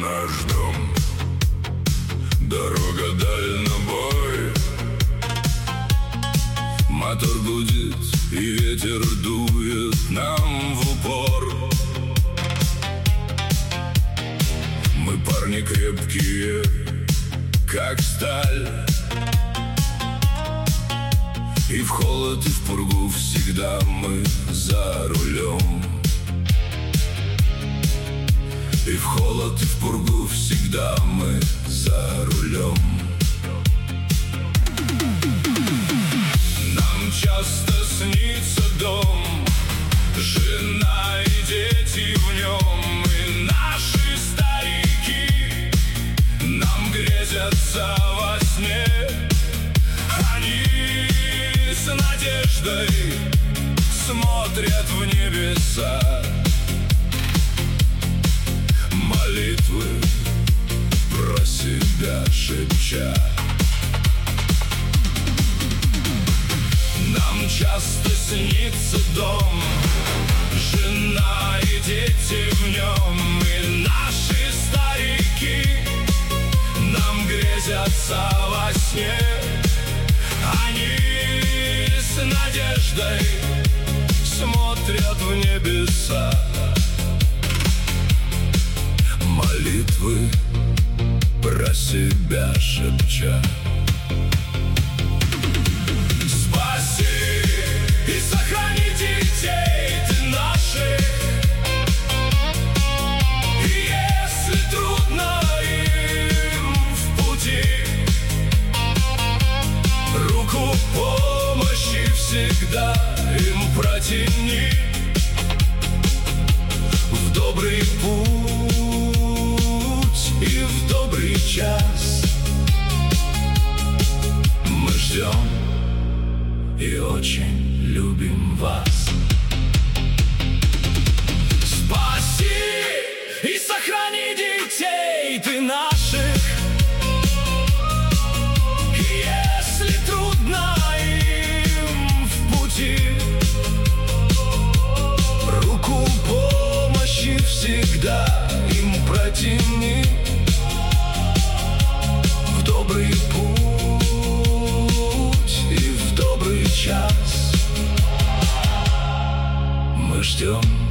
наш дом. Дорога дальнобой. Мотор гудит и ветер дует нам в упор. Мы парни крепкие, как сталь. И в холод, и в пургу всегда мы за рулем. И в холод, и в пургу всегда мы за рулем. Нам часто снится дом, жена и дети в нем. И наши старики нам грезятся во сне. Они с надеждой смотрят в небеса. Молитвы про себя шепча. Нам часто снится дом, жена и дети в нем. И наши старики нам грезятся во сне. Они с надеждой смотрят в небеса. Молитвы про себя шепча. Спаси и сохрани детей ты наших. И если трудно им в пути, руку помощи всегда им протяни. В добрый путь и в добрый час мы ждем и очень любим вас. Спаси и сохрани детей ты наших. И если трудно им в пути, руку помощи всегда им протяни. В добрый путь и в добрый час мы ждем